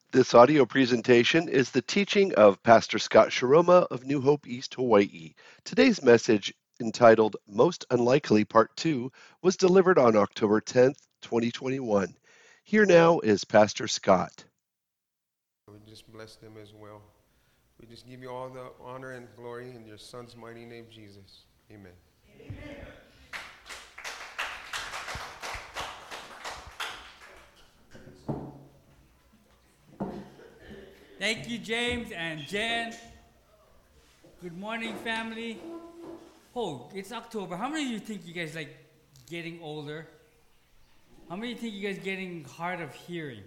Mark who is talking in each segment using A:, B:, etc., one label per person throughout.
A: This audio presentation is the teaching of Pastor Scott Shiroma of New Hope East, Hawaii. Today's message, entitled Most Unlikely Part 2, was delivered on October 10th, 2021. Here now is Pastor Scott.
B: We just bless them as well. We just give you all the honor and glory in your Son's mighty name, Jesus. Amen. Amen.
C: Thank you, James and Jen. Good morning, family. Oh, it's October. How many of you think you guys like getting older? How many think you guys getting hard of hearing?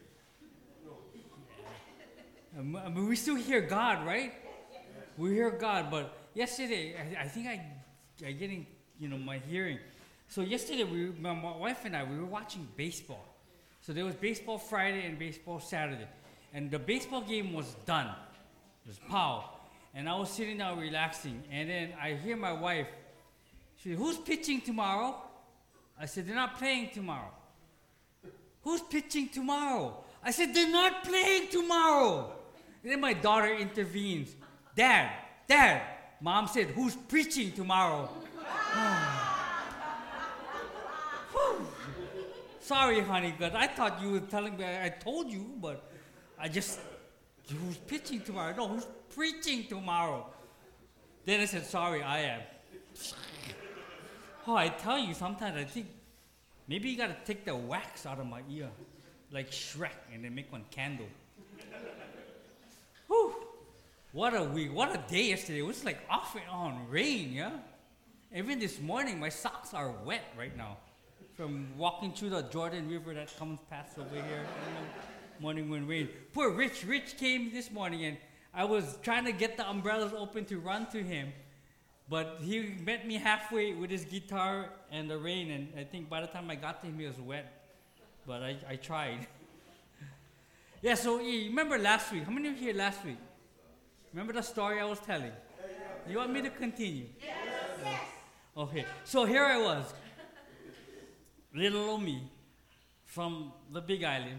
C: I mean, we still hear God, right? We hear God, but yesterday, I think I getting, my hearing. So yesterday, my wife and I, we were watching baseball. So there was baseball Friday and baseball Saturday. And the baseball game was done. It was pow. And I was sitting down relaxing. And then I hear my wife. She said, "Who's pitching tomorrow?" I said, "They're not playing tomorrow." "Who's pitching tomorrow?" I said, "They're not playing tomorrow." And then my daughter intervenes. Dad, Mom said, "Who's preaching tomorrow?" Sorry, honey, but I thought you were telling me. I told you, but who's pitching tomorrow? No, who's preaching tomorrow? Then I said, "Sorry, I am." I tell you, sometimes I think maybe you gotta take the wax out of my ear, like Shrek, and then make one candle. Whew. What a week, what a day yesterday. It was like off and on rain, yeah? Even this morning, my socks are wet right now from walking through the Jordan River that comes past over here. Morning when rain. Poor Rich came this morning, and I was trying to get the umbrellas open to run to him, but he met me halfway with his guitar and the rain, and I think by the time I got to him, he was wet, but I tried. Yeah, so remember last week? How many of you here last week? Remember the story I was telling? You want me to continue? Yes. Okay, so here I was, little old me, from the Big Island,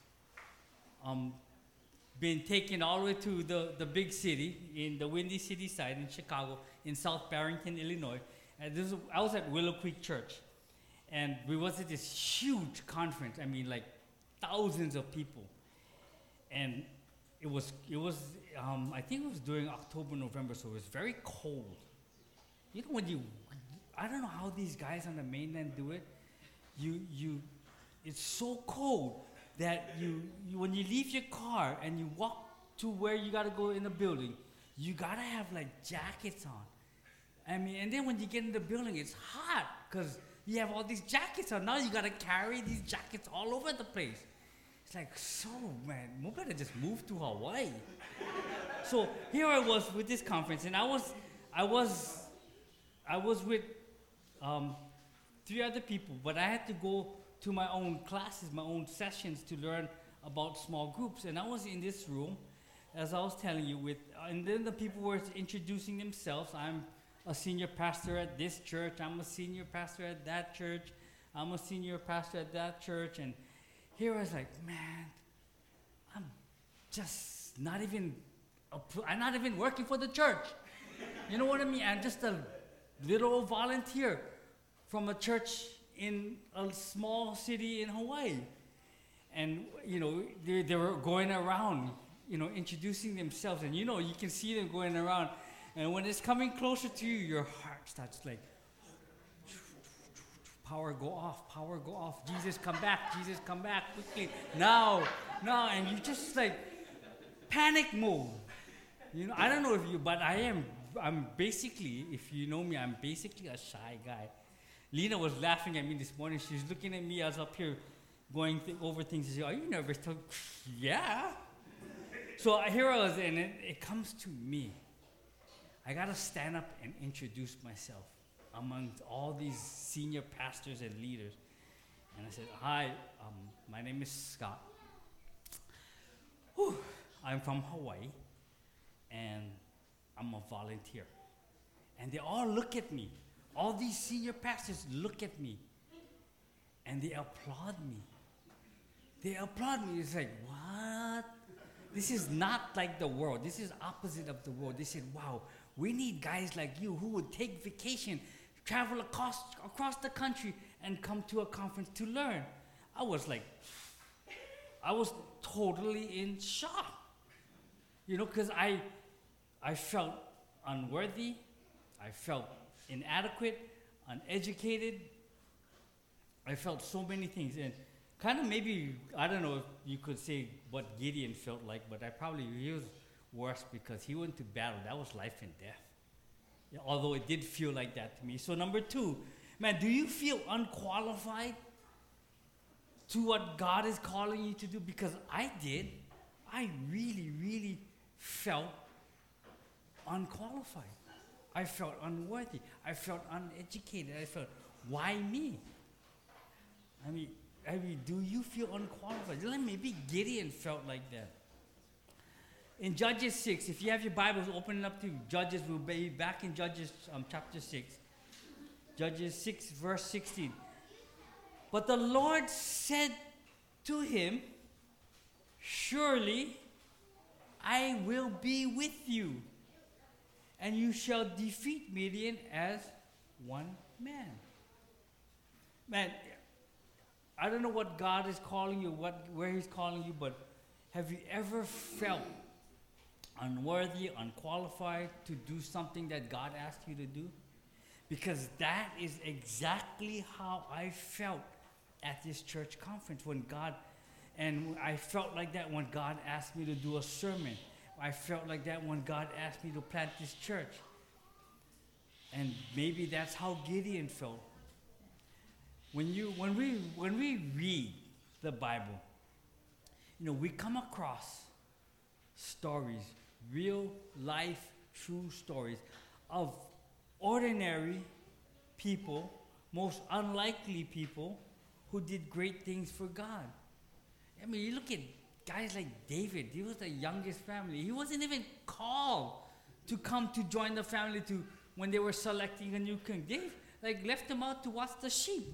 C: been taken all the way to the big city, in the Windy City side in Chicago, in South Barrington, Illinois. And I was at Willow Creek Church, and we was at this huge conference. I mean, like thousands of people, and it was I think it was during October, November, so it was very cold. You know I don't know how these guys on the mainland do it. It's so cold that you when you leave your car and you walk to where you gotta go in the building, you gotta have like jackets on. I mean, and then when you get in the building, it's hot because you have all these jackets on. Now you gotta carry these jackets all over the place. It's like, so man, we better just move to Hawaii. So here I was with this conference, and I was with 3 other people, but I had to go to my own classes, my own sessions to learn about small groups. And I was in this room, as I was telling you, and then the people were introducing themselves. I'm a senior pastor at this church. I'm a senior pastor at that church. I'm a senior pastor at that church. And here I was like, man, I'm just not even working for the church. You know what I mean? I'm just a little old volunteer from a church in a small city in Hawaii. And, they were going around, introducing themselves. And, you can see them going around. And when it's coming closer to you, your heart starts like, power go off. Jesus, come back quickly. Now. And you just like panic mode. I don't know if you, but I'm basically, if you know me, I'm basically a shy guy. Lena was laughing at me this morning. She's looking at me. I was up here going over things. She said, "Are you nervous?" Yeah. So here I was, and it comes to me. I got to stand up and introduce myself among all these senior pastors and leaders. And I said, "Hi, my name is Scott. I'm from Hawaii, and I'm a volunteer." And they all look at me. All these senior pastors look at me, and they applaud me. It's like, what? This is not like the world. This is opposite of the world. They said, wow, we need guys like you who would take vacation, travel across the country, and come to a conference to learn. I was totally in shock. You know, because I felt unworthy. I felt inadequate, uneducated. I felt so many things. And kind of maybe, I don't know if you could say what Gideon felt like, but he was worse because he went to battle. That was life and death. Yeah, although it did feel like that to me. So number 2, man, do you feel unqualified to what God is calling you to do? Because I did. I really, really felt unqualified. I felt unworthy. I felt uneducated. I felt, why me? I mean, do you feel unqualified? Maybe Gideon felt like that. In Judges 6, if you have your Bibles, open it up to Judges. We'll be back in Judges chapter 6. Judges 6, verse 16. But the Lord said to him, surely I will be with you, and you shall defeat Midian as one man. Man, I don't know what God is calling you, where He's calling you, but have you ever felt unworthy, unqualified to do something that God asked you to do? Because that is exactly how I felt at this church conference and I felt like that when God asked me to do a sermon. I felt like that when God asked me to plant this church. And maybe that's how Gideon felt. When we read the Bible, you know, we come across stories, real life, true stories of ordinary people, most unlikely people who did great things for God. I mean, you look at guys like David. He was the youngest family. He wasn't even called to come to join the family when they were selecting a new king. They left him out to watch the sheep.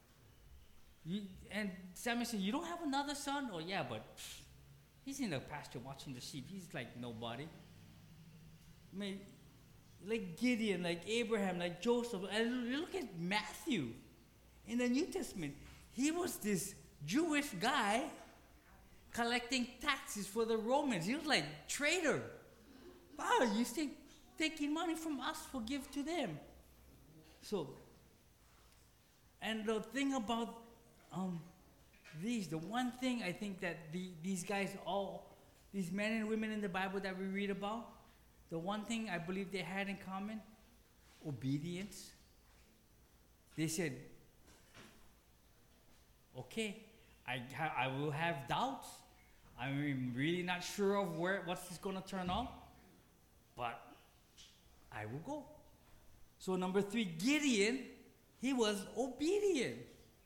C: And Samuel said, you don't have another son? Oh yeah, but he's in the pasture watching the sheep. He's like nobody. I mean, like Gideon, like Abraham, like Joseph. And you look at Matthew in the New Testament. He was this Jewish guy collecting taxes for the Romans. He was like traitor. Wow, you think taking money from us will give to them? So, and the thing about the one thing I think that these guys, these men and women in the Bible that we read about, the one thing I believe they had in common, obedience. They said, okay, I will have doubts. I'm really not sure of what's this going to turn out, but I will go. So number 3, Gideon, he was obedient.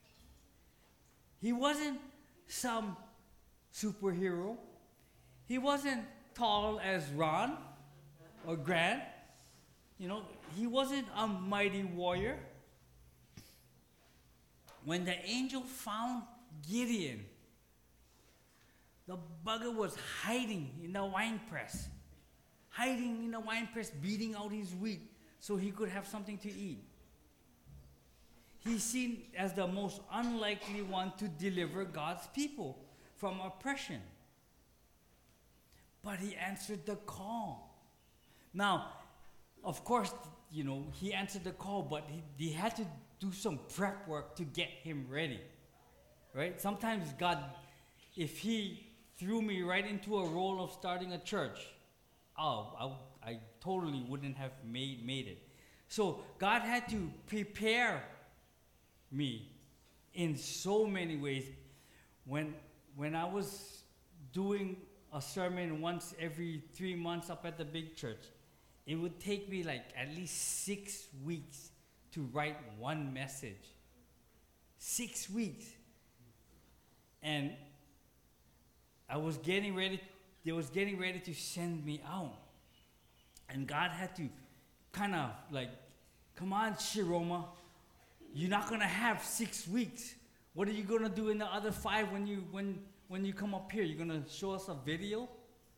C: He wasn't some superhero. He wasn't tall as Ron or Grant. You know, he wasn't a mighty warrior. When the angel found Gideon, the bugger was hiding in the wine press. Beating out his wheat so he could have something to eat. He's seen as the most unlikely one to deliver God's people from oppression. But he answered the call. Now, of course, you know, he answered the call, but he had to do some prep work to get him ready. Right? Sometimes God, if He threw me right into a role of starting a church, I totally wouldn't have made it. So God had to prepare me in so many ways. When I was doing a sermon once every 3 months up at the big church, it would take me like at least 6 weeks to write one message. 6 weeks. And they was getting ready to send me out. And God had to kind of like, come on, Shiroma, you're not going to have 6 weeks. What are you going to do in the other 5 when you come up here? You're going to show us a video?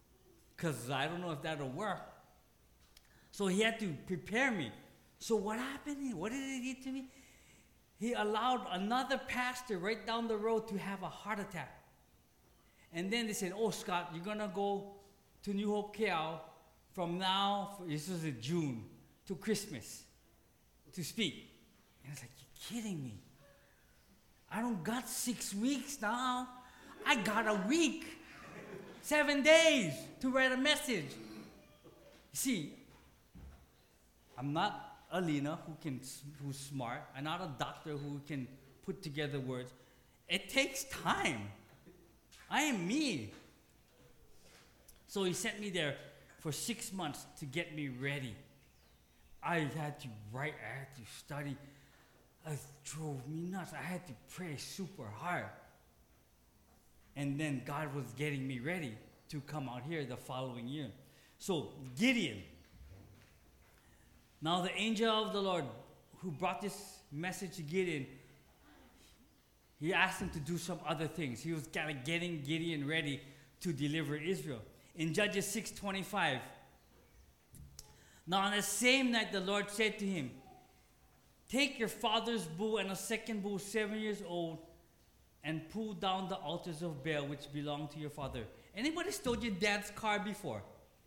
C: because I don't know if that'll work. So he had to prepare me. So what happened? What did he do to me? He allowed another pastor right down the road to have a heart attack. And then they said, oh, Scott, you're going to go to New Hope KL from now, this was in June, to Christmas to speak. And I was like, you're kidding me. I don't got 6 weeks now. I got a week, 7 days to write a message. You see, I'm not Alina who's smart. I'm not a doctor who can put together words. It takes time. I am me. So he sent me there for 6 months to get me ready. I had to write, I had to study. It drove me nuts. I had to pray super hard. And then God was getting me ready to come out here the following year. So Gideon. Now the angel of the Lord who brought this message to Gideon, he asked him to do some other things. He was kind of getting Gideon ready to deliver Israel. In Judges 6:25, now on the same night the Lord said to him, take your father's bull and a second bull 7 years old and pull down the altars of Baal which belong to your father. Anybody stole your dad's car before?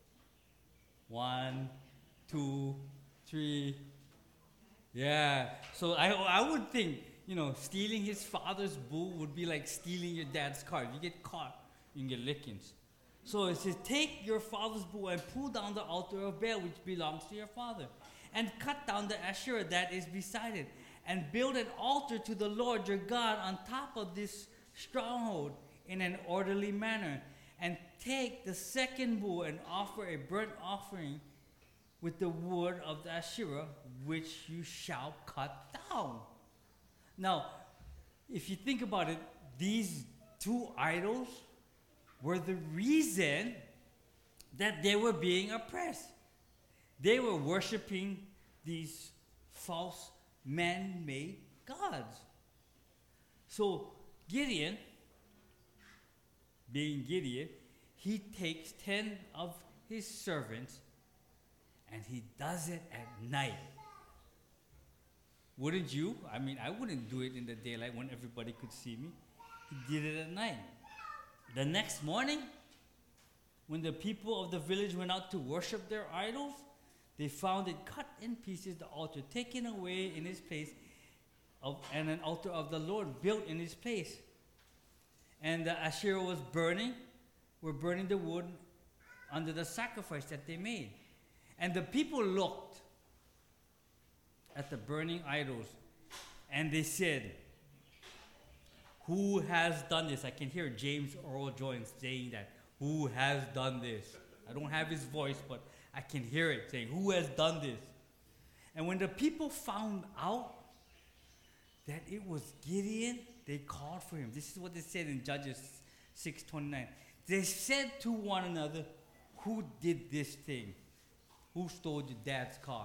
C: 1, 2, 3. Yeah. So I would think, stealing his father's bull would be like stealing your dad's car. If you get caught, you can get lickings. So it says, take your father's bull and pull down the altar of Baal which belongs to your father, and cut down the Asherah that is beside it, and build an altar to the Lord your God on top of this stronghold in an orderly manner, and take the second bull and offer a burnt offering with the wood of the Asherah, which you shall cut down. Now, if you think about it, these two idols were the reason that they were being oppressed. They were worshiping these false man-made gods. So Gideon, being Gideon, he takes 10 of his servants and he does it at night. Wouldn't you? I mean, I wouldn't do it in the daylight when everybody could see me. He did it at night. The next morning, when the people of the village went out to worship their idols, they found it cut in pieces, the altar taken away in its place, and an altar of the Lord built in its place. And the Asherah was burning the wood under the sacrifice that they made. And the people looked at the burning idols, and they said, who has done this? I can hear James Earl Jones saying that. Who has done this? I don't have his voice, but I can hear it saying, who has done this? And when the people found out that it was Gideon, they called for him. This is what they said in Judges 6:29. They said to one another, who did this thing? Who stole your dad's car?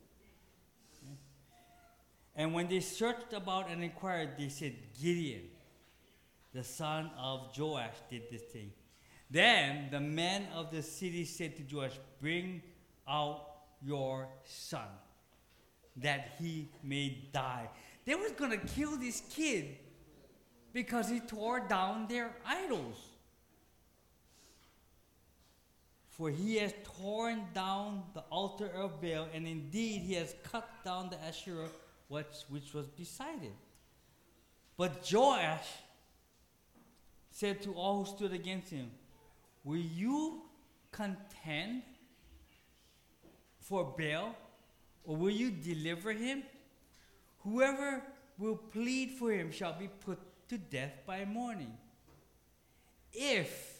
C: And when they searched about and inquired, they said, Gideon, the son of Joash, did this thing. Then the men of the city said to Joash, bring out your son, that he may die. They were going to kill this kid because he tore down their idols. For he has torn down the altar of Baal, and indeed he has cut down the Asherah which was beside it. But Joash said to all who stood against him, will you contend for Baal, or will you deliver him? Whoever will plead for him shall be put to death by morning. If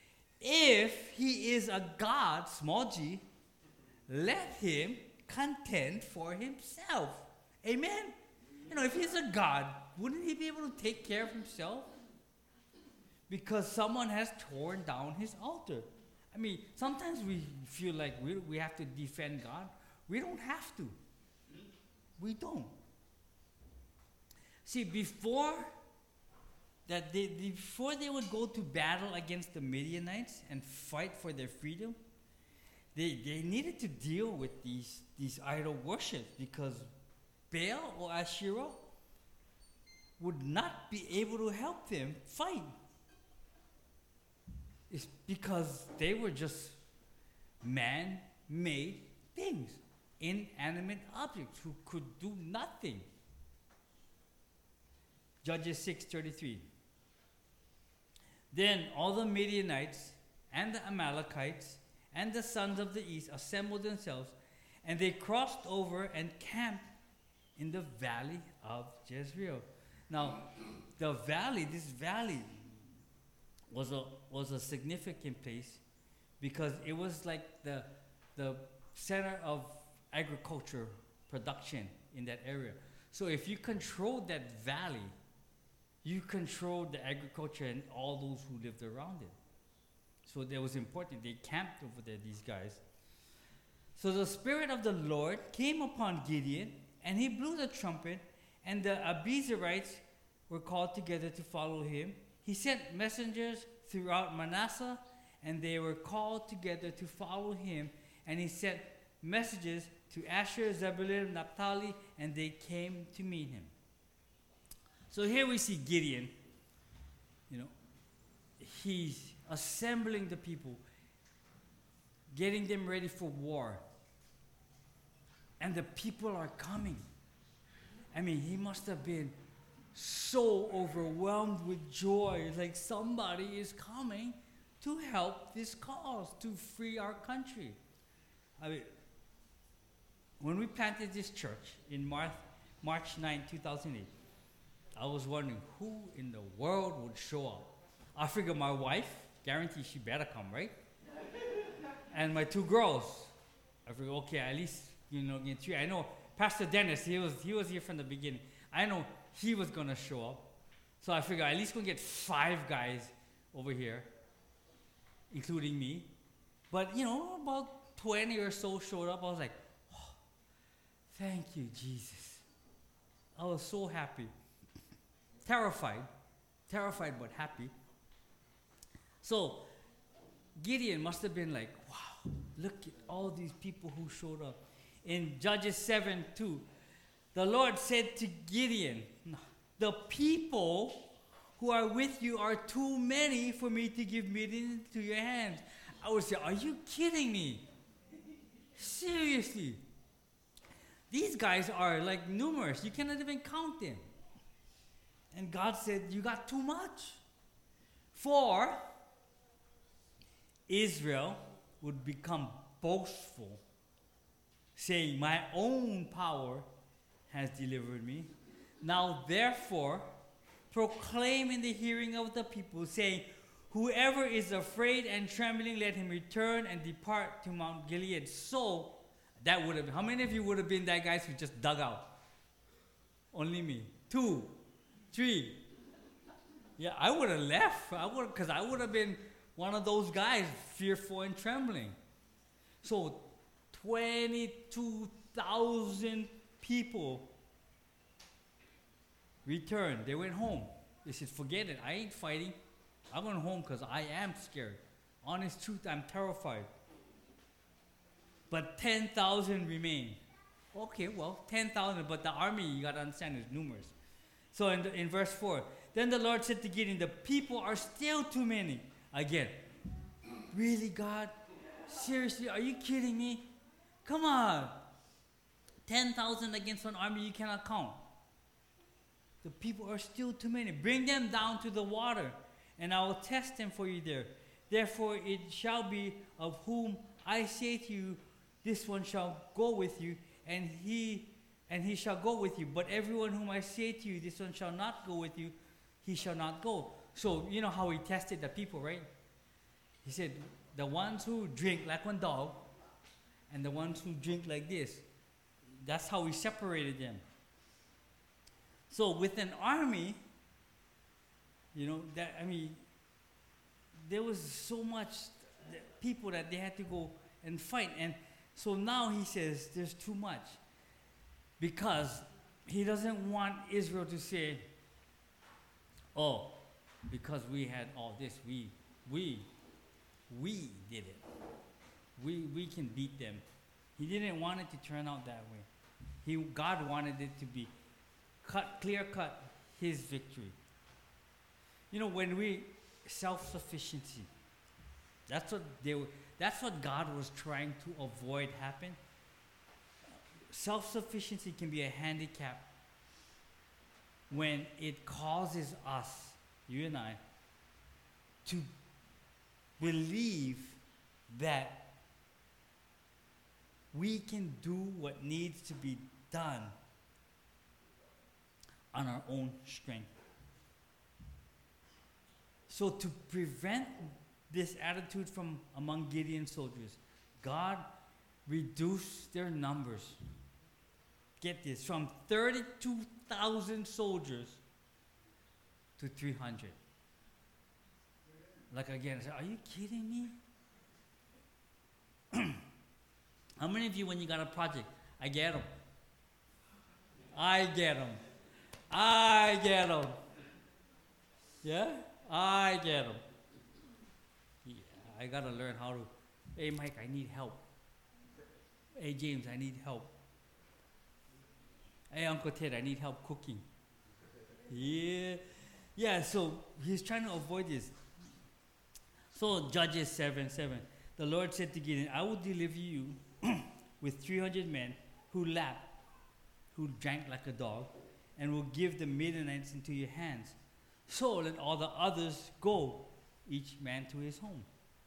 C: he is a god, small g, let him contend for himself. Amen? If he's a god, wouldn't he be able to take care of himself? Because someone has torn down his altar. I mean, sometimes we feel like we have to defend God. We don't have to. We don't. See, before that before they would go to battle against the Midianites and fight for their freedom, they needed to deal with these idol worship, because Baal or Asherah would not be able to help them fight. It's because they were just man-made things, inanimate objects who could do nothing. Judges 6:33. Then all the Midianites and the Amalekites and the sons of the east assembled themselves, and they crossed over and camped in the valley of Jezreel. Now, this valley was a significant place, because it was like the center of agriculture production in that area. So if you controlled that valley, you controlled the agriculture and all those who lived around it. So that was important. They camped over there, these guys. So the Spirit of the Lord came upon Gideon, and he blew the trumpet, and the Abiezrites were called together to follow him. He sent messengers throughout Manasseh, and they were called together to follow him. And he sent messages to Asher, Zebulun, Naphtali, and they came to meet him. So here we see Gideon. He's assembling the people, getting them ready for war. And the people are coming. I mean, he must have been so overwhelmed with joy. It's like somebody is coming to help this cause, to free our country. I mean, when we planted this church in March 9, 2008, I was wondering who in the world would show up. I figured my wife, guarantee she better come, right? And my 2 girls, I figured, okay, at least, get 3. I know Pastor Dennis, he was here from the beginning. I know he was going to show up. So I figured at least going to get 5 guys over here, including me. But, about 20 or so showed up. I was like, oh, thank you, Jesus. I was so happy. Terrified, but happy. So Gideon must have been like, wow, look at all these people who showed up. In Judges 7:2, the Lord said to Gideon, the people who are with you are too many for me to give Midian to your hands. I would say, are you kidding me? Seriously. These guys are like numerous. You cannot even count them. And God said, you got too much. For Israel would become boastful, saying, my own power has delivered me. Now therefore, proclaim in the hearing of the people, saying, whoever is afraid and trembling, let him return and depart to Mount Gilead. So, that would have been, how many of you would have been that guys who just dug out? Only me. 2, 3. Yeah, I would have left. Because I would have been one of those guys, fearful and trembling. So, 22,000 people returned. They went home. They said, forget it. I ain't fighting. I went home because I am scared. Honest truth, I'm terrified. But 10,000 remained. Okay, well, 10,000, but the army, you got to understand, is numerous. So in verse 4, then the Lord said to Gideon, the people are still too many. Again, really, God? Seriously, are you kidding me? Come on. 10,000 against an army you cannot count. The people are still too many. Bring them down to the water, and I will test them for you there. Therefore it shall be, of whom I say to you, this one shall go with you, and he shall go with you. But everyone whom I say to you, this one shall not go with you, he shall not go. So you know how he tested the people, right? He said, the ones who drink like one dog, and the ones who drink like this. That's how he separated them. So with an army, there was so much people that they had to go and fight. And so now he says there's too much. Because he doesn't want Israel to say, oh, because we had all this. We did it. We can beat them. He didn't want it to turn out that way. God wanted it to be clear cut, His victory. When we self-sufficiency, that's what God was trying to avoid happen. Self-sufficiency can be a handicap when it causes us, you and I, to believe that we can do what needs to be done on our own strength. So to prevent this attitude from among Gideon's soldiers, God reduced their numbers. Get this, from 32,000 soldiers to 300. Like again, I said, are you kidding me? How many of you, when you got a project, I get them. Yeah? I get them. Yeah, I got to learn how to, hey Mike, I need help. Hey James, I need help. Hey Uncle Ted, I need help cooking. Yeah, so he's trying to avoid this. So Judges 7:7. The Lord said to Gideon, I will deliver you with 300 men who lapped, who drank like a dog, and will give the Midianites into your hands. So let all the others go, each man to his home.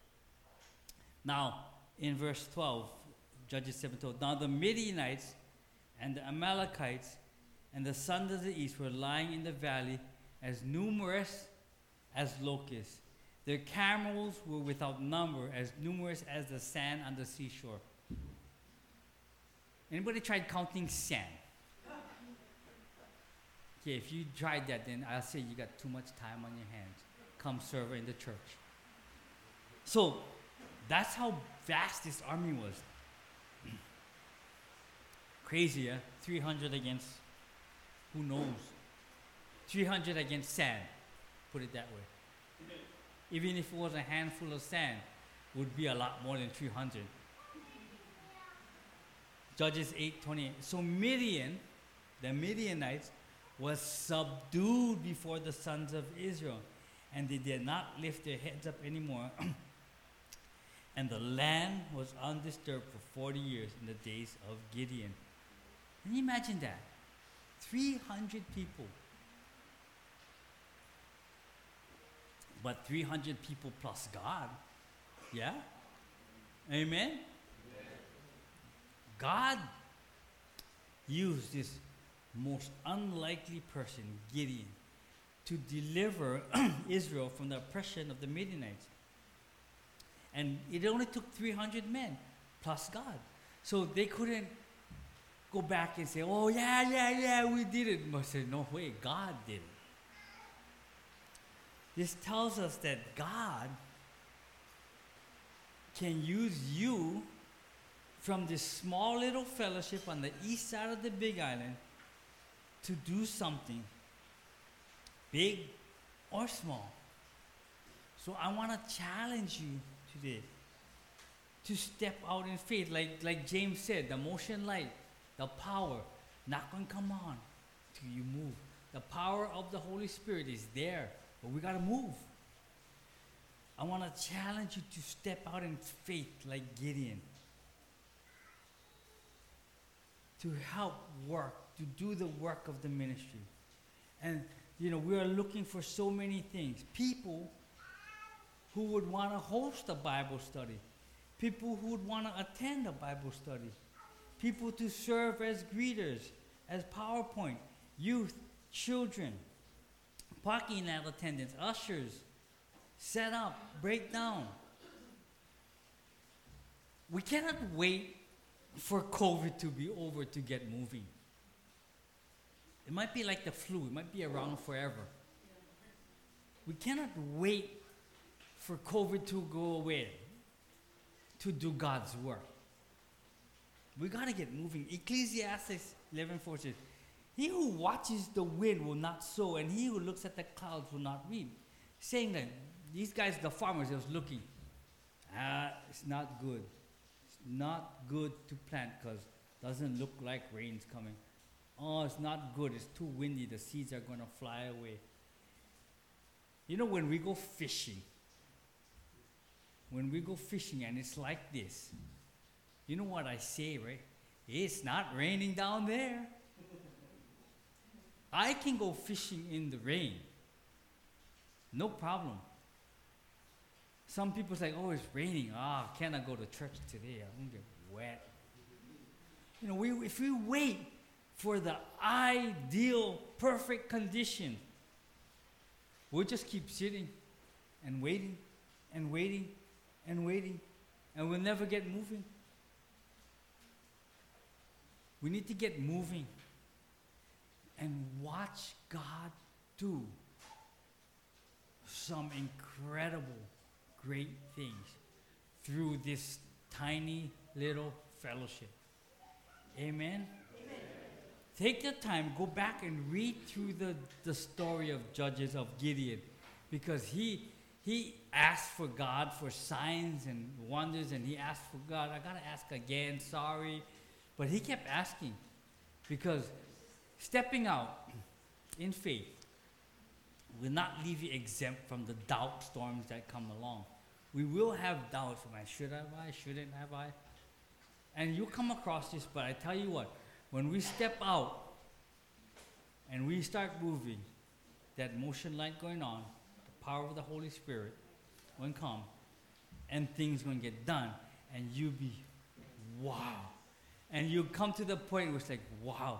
C: Now, in verse 12, Judges 7:12, now the Midianites and the Amalekites and the sons of the east were lying in the valley as numerous as locusts. Their camels were without number, as numerous as the sand on the seashore. Anybody tried counting sand? Okay, if you tried that, then I'll say you got too much time on your hands. Come serve in the church. So, that's how vast this army was. Crazy, yeah? 300 against, who knows? 300 against sand, put it that way. Even if it was a handful of sand, it would be a lot more than 300. Judges 8:28. So Midian, the Midianites, was subdued before the sons of Israel, and they did not lift their heads up anymore. And the land was undisturbed for 40 years in the days of Gideon. Can you imagine that? 300 people. But 300 people plus God. Yeah? Amen? God used this most unlikely person, Gideon, to deliver Israel from the oppression of the Midianites. And it only took 300 men plus God. So they couldn't go back and say, oh, yeah, we did it. But say, no way, God did it. This tells us that God can use you from this small little fellowship on the east side of the Big Island to do something big or small. So I want to challenge you today to step out in faith. Like James said, the motion light, the power, not going to come on till you move. The power of the Holy Spirit is there, but we got to move. I want to challenge you to step out in faith like Gideon. To help work, to do the work of the ministry. And, we are looking for so many things. People who would want to host a Bible study. People who would want to attend a Bible study. People to serve as greeters, as PowerPoint, youth, children, parking lot attendants, ushers, set up, break down. We cannot wait for COVID to be over to get moving. It might be like the flu. It might be around forever. We cannot wait for COVID to go away to do God's work. We got to get moving. Ecclesiastes 11:4 says, he who watches the wind will not sow, and he who looks at the clouds will not reap. saying that these guys, the farmers, they was looking. It's not good. It's not good to plant because it doesn't look like rain's coming. Oh, it's not good. It's too windy. The seeds are going to fly away. You know, when we go fishing, and it's like this, you know what I say, right? It's not raining down there. I can go fishing in the rain. No problem. Some people say, oh, it's raining. Can I go to church today? I won't get wet. You know, if we wait for the ideal, perfect condition, we'll just keep sitting and waiting and waiting and waiting, and we'll never get moving. We need to get moving and watch God do some incredible, great things through this tiny little fellowship. Amen? Take the time, go back and read through the story of Judges of Gideon, because he asked for God for signs and wonders, and he asked for God, I got to ask again, sorry. But he kept asking, because stepping out in faith will not leave you exempt from the doubt storms that come along. We will have doubts. Should have I? Shouldn't have I? And you come across this, but I tell you what, when we step out and we start moving, that motion light going on, the power of the Holy Spirit will come, and things going to get done, and you be, wow. And you come to the point where it's like, wow,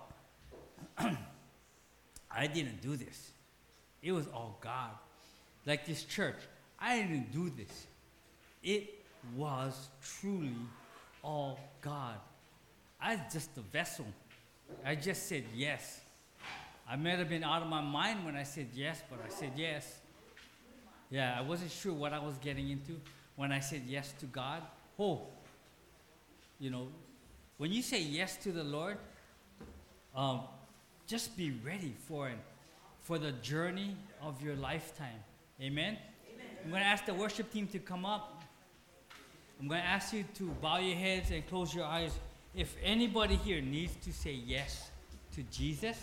C: I didn't do this. It was all God. Like this church, I didn't do this. It was truly all God. I was just a vessel. I just said yes. I might have been out of my mind when I said yes, but I said yes. Yeah, I wasn't sure what I was getting into when I said yes to God. You know, when you say yes to the Lord, just be ready for the journey of your lifetime. Amen? I'm going to ask the worship team to come up. I'm going to ask you to bow your heads and close your eyes. If anybody here needs to say yes to Jesus,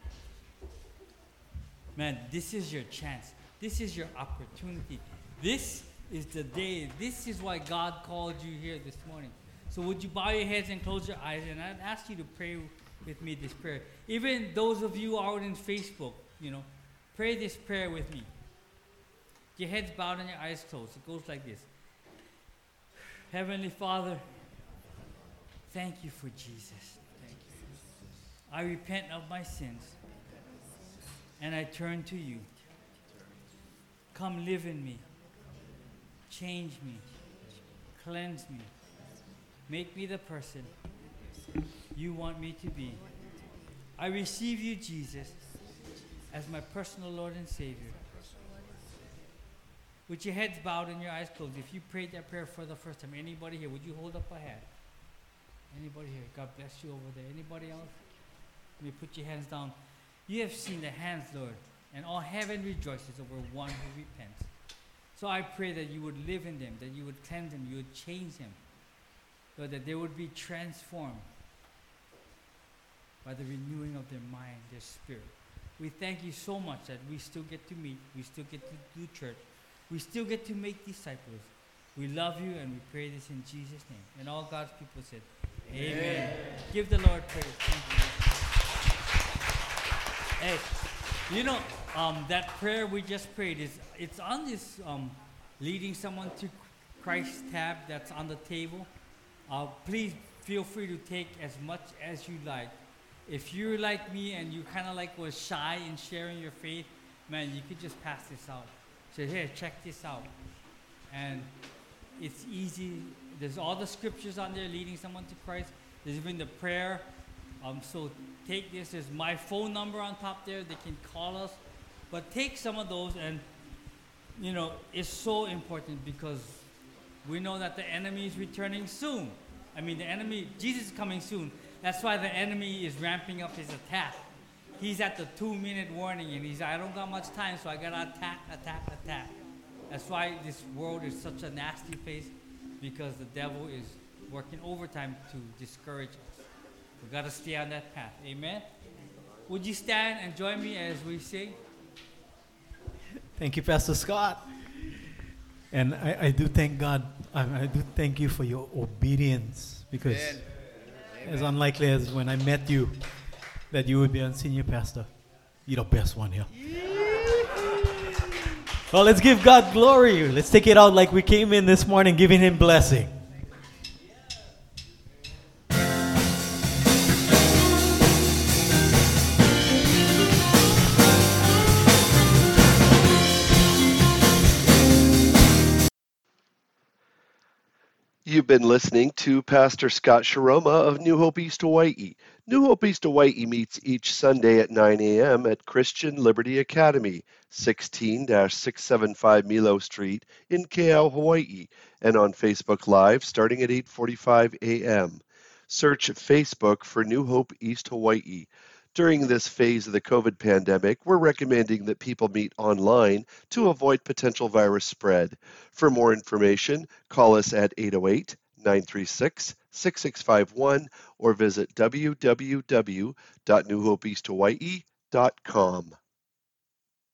C: man, this is your chance. This is your opportunity. This is the day. This is why God called you here this morning. So would you bow your heads and close your eyes, and I'd ask you to pray with me this prayer. Even those of you out in Facebook, you know, pray this prayer with me. Your heads bowed and your eyes closed. It goes like this. Heavenly Father, thank you for Jesus. Thank you. I repent of my sins, and I turn to you. Come live in me. Change me. Cleanse me. Make me the person you want me to be. I receive you, Jesus, as my personal Lord and Savior. With your heads bowed and your eyes closed, if you prayed that prayer for the first time, anybody here, would you hold up a hand? Anybody here? God bless you over there. Anybody else? Let me put your hands down. You have seen the hands, Lord, and all heaven rejoices over one who repents. So I pray that you would live in them, that you would cleanse them, you would change them, Lord, that they would be transformed by the renewing of their mind, their spirit. We thank you so much that we still get to meet, we still get to do church, we still get to make disciples. We love you and we pray this in Jesus' name. And all God's people said, Amen. Amen. Give the Lord praise. Hey, you know, that prayer we just prayed, it's on this leading someone to Christ tab that's on the table. Please feel free to take as much as you like. If you're like me and you kind of like was shy in sharing your faith, man, you could just pass this out. Say, here, check this out. And it's easy. There's all the scriptures on there leading someone to Christ. There's even the prayer. So take this. There's my phone number on top there. They can call us. But take some of those, and, you know, it's so important because we know that the enemy is returning soon. I mean, Jesus is coming soon. That's why the enemy is ramping up his attack. he's at the 2-minute warning, and he's I don't got much time, so I gotta attack. That's why this world is such a nasty place, because the devil is working overtime to discourage us. We gotta stay on that path. Amen. Would you stand and join me as we sing?
D: Thank you, Pastor Scott. And I do thank God. I do thank you for your obedience, because as unlikely as when I met you that you would be a senior pastor, you're the best one here. Well, let's give God glory. Let's take it out like we came in this morning, giving him blessing.
A: You've been listening to Pastor Scott Sharoma of New Hope East Hawaii. New Hope East Hawaii meets each Sunday at 9 a.m. at Christian Liberty Academy, 16-675 Milo Street in Keau, Hawaii, and on Facebook Live starting at 8:45 a.m. Search Facebook for New Hope East Hawaii. During this phase of the COVID pandemic, we're recommending that people meet online to avoid potential virus spread. For more information, call us at 808-936-6651 or visit www.newhopeeasthawaii.com.